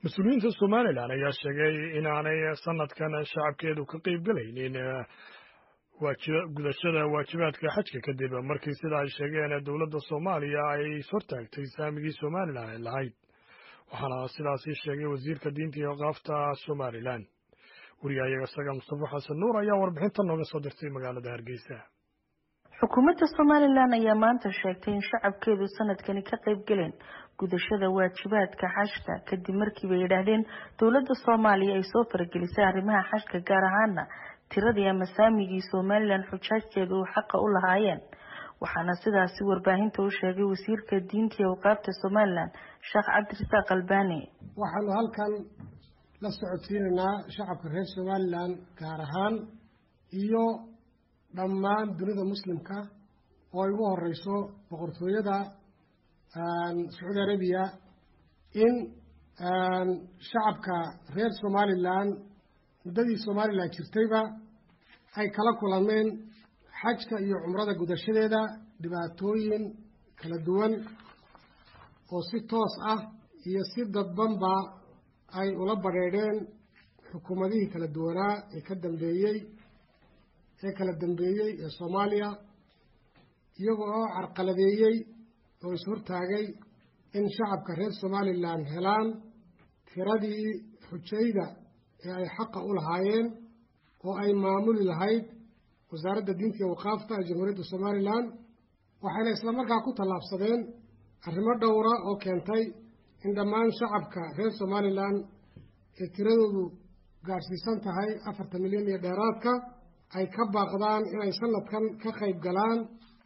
mas-uuliyiinta somalilan ayaa sheegay inaanay sanadkan shacabkeedu ka qayb galaynin gudashada waajibaadka xajka kadib markii sida ay sheegeen dowladda soomaaliya ay ishortaagtay saamigii somalilan ay lahayd waxaana sidaasi sheegay wasiirka diinta iyo qaafta somalilan wariyahayaga saga mustafa xasan nuur ayaa warbixinta nooga soo dirtay magaalada hargeysa. xukuumadda somalilan ayaa maanta sheegtay in shacabkeedu sanadkani ka qayb galeen gudashada waajibaadka xajka kadib markii bay yidhaahdeen dowladda soomaaliya ay soo faragelisay arrimaha xajka gaar ahaana tiradii ama saamigii somalilan xujaajteedu uu xaqa u lahaayeen waxaana sidaasi warbaahinta u sheegay wasiirka diinta iyo awqaafta somalilan sheekh cabdirasaaq albani. waxaanu halkan la socodsiinaynaa shacabka reer somalilan gaar ahaan iyo dhammaan dunida muslimka oo ay ugu horeyso boqortooyada sacuudi arabiya in shacabka reer somalilan muddadii somalilan jirtayba ay kala kulameen xajka iyo cumrada gudashadeeda dhibaatooyin kala duwan oo si toos ah iyo si dadbanba ay ula badheedheen xukuumadihii kala duwanaa ee kala dambeeyey ee soomaaliya iyaga oo carqaladeeyey oo ishortaagay in shacabka reer somalilan helaan tiradii xujayda ee ay xaqa u lahaayeen oo ay maamuli lahayd wasaaradda diinta iyo waqaafta ee jamhuuriyadda somalilan waxayna islamarkaa ku tallaabsadeen arrimo dhowra oo keentay in dhammaan shacabka reer somalilan ee tiradoodu gaadhsiisan tahay 40 milyan iyo dheeraadka ay ka baaqdaan inay sanadkan ka qayb galaan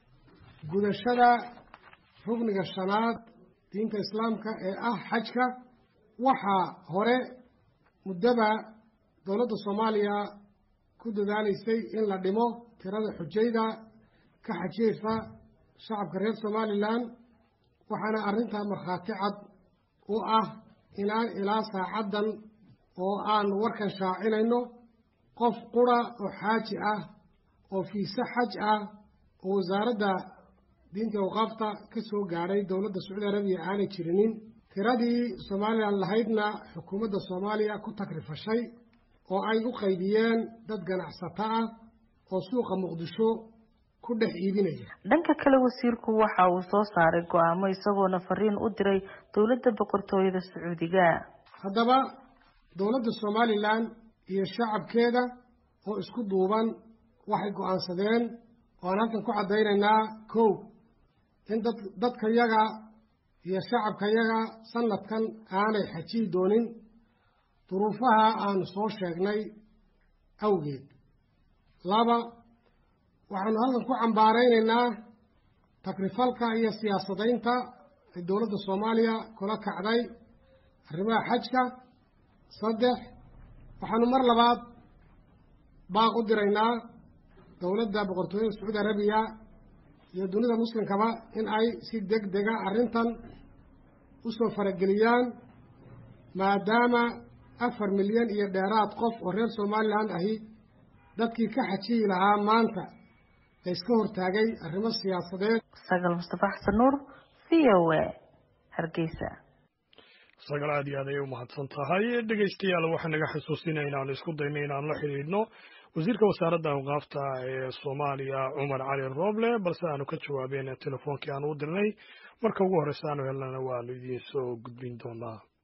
gudashada rugniga shanaad diinta islaamka ee ah xajka. waxaa hore muddaba dowladda soomaaliya ku dadaalaysay in la dhimo tirada xujayda ka xajiyeysa shacabka reer somalilan waxaana arrintaa markhaati cad u ah inaan ilaa saacaddan oo aan warkan shaacinayno qof qura oo xaaji ah oo fiise xaj ah oo wasaaradda diinta awqaafta ka soo gaadhay dowladda sacuudi arabiya aanay jirinin. tiradii somalilan lahaydna xukuumadda soomaaliya ku takrifashay oo ay u qaybiyeen dad ganacsato ah oo suuqa muqdisho ku dhex iibinaya. dhanka kale wasiirku waxa uu soo saaray go'aamo isagoona fariin u diray dowladda boqortooyada sacuudiga. haddaba dowladda somalilan iyo shacabkeeda oo isku duuban waxay go'aansadeen oo aan halkan ku caddaynaynaa kow in dadkayaga iyo shacabkayaga sanadkan aanay xajiyi doonin duruufaha aanu soo sheegnay awgeed. laba waxaanu halkan ku cambaaraynaynaa takrifalka iyo siyaasadaynta ay dowladda soomaaliya kula kacday arrimaha xajka. saddex waxaanu mar labaad baaq u diraynaa dowladda boqortooyada sacuudi arabiya iyo dunida muslimkaba in ay si deg dega arrintan usoo farageliyaan maadaama 4 milyan iyo dheeraad qof oo reer somalilan ahi dadkii ka xajiyi lahaa maanta la iska hortaagay arrimo siyaasadeed. sagal mustafa xasan nuur VOA hargeysa. sagal aad iyo aad ayay u mahadsan tahay. dhegeystayaal waxaan naga xusuusinaya inaan isku dayno inaan la xiriirno wasiirka wasaaradda awqaafta ee soomaaliya cumar cali rooble balse aanu ka jawaabeen telefoonkii aan u dirnay marka ugu horeysa aanu helnana waanu idiin soo gudbin doonaa.